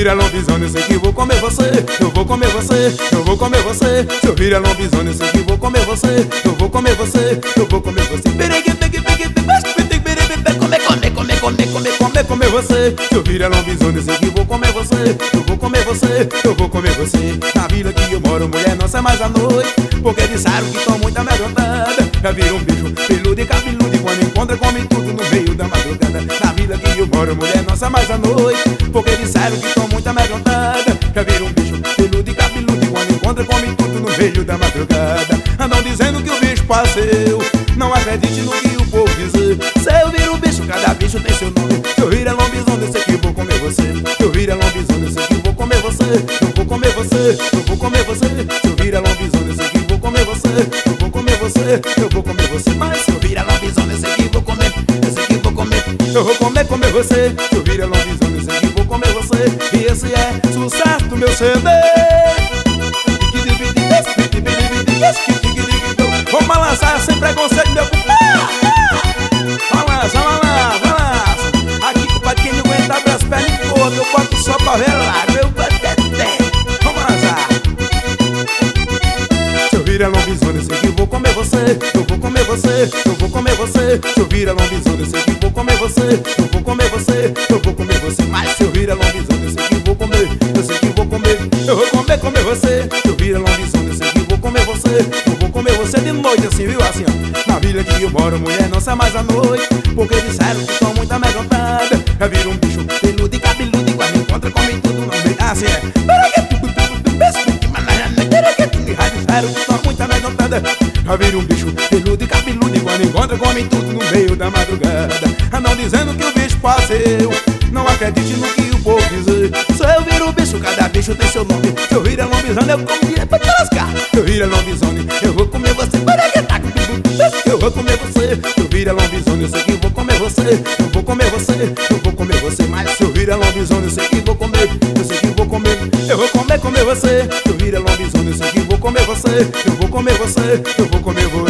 vira lobisomem, eu sei que vou comer você. Eu vou comer você, eu vou comer você. Se eu vira lobisomem, eu sei que vou comer você. Eu vou comer você, eu vou comer você. Comer você. Se eu vira lobisomem, eu sei que vou comer você. Eu vou comer você, eu vou comer você. Na vila que eu moro, mulher não sai mais à noite, porque disseram que tô muito amedrontada. Já vira um bicho peludo e cabeludo, e quando encontra come tudo no meio da madrugada. Na vila que eu moro, mulher não sai mais à noite, porque disseram que tô muito amedrontada. Já vira um bicho peludo e cabeludo, e quando encontra come tudo no meio da madrugada. Andam dizendo que o bicho passeu, não acredite no que o povo dizer. Se eu viro um bicho, cada bicho tem seu nome. Se eu vira lobisomem, eu sei que vou comer você. Se eu vira lobisomem, eu sei que vou comer você. Eu vou comer você, eu vou comer você. Se eu vira lobisomem, eu sei que vou comer você. Eu vou comer você, eu vou comer você. Mas se eu vira lobisomem, eu sei que vou comer. Eu sei que vou comer, eu vou comer você. Se eu vira lobisomem, eu sei que vou comer você. E esse é sucesso do meu CD. Vamos balançar sem preconceito, meu compadre. Balança, balança, balança. Aqui, compadre, quem não aguenta abre as pernas e corra, eu boto só pra relar, meu patete. Vamos balançar. Se eu vira lobisomem, eu sei que vou comer você. Eu vou comer você, eu vou comer você. Se eu vira lobisomem, eu sei que vou comer você. Eu vou comer você, eu vou comer você. Mas se eu vira lobisomem, eu sei que vou comer. Eu sei que vou comer, eu vou comer você. Se eu vira lobisomem, eu sei que vou comer você. Eu vou comer você de noite assim, viu? Assim, ó. Na vila que eu moro, mulher não sai mais à noite, porque disseram que tô muito amedrontada. Já vira um bicho peludo e cabeludo, e quando encontra come tudo no meio. Assim é. Disseram que tô muito amedrontada. Já vira um bicho peludo e cabeludo, e quando encontra come tudo no meio da madrugada. Andam dizendo que o bicho passeu, não acredite no que o povo dizer. Se eu viro o bicho, cada bicho tem seu nome. Se eu vira lobisomem, eu como direto pra te lascar. Se eu vira lobisomem, eu vou comer você. Eu vou comer você. Se eu vira lobisomem, eu sei que vou comer você. Eu vou comer você, eu vou comer você. Mas se eu vira lobisomem, eu sei que vou comer. Eu sei que vou comer, eu vou comer você. Se eu vira lobisomem, eu sei que vou comer você. Eu vou comer você, eu vou comer você.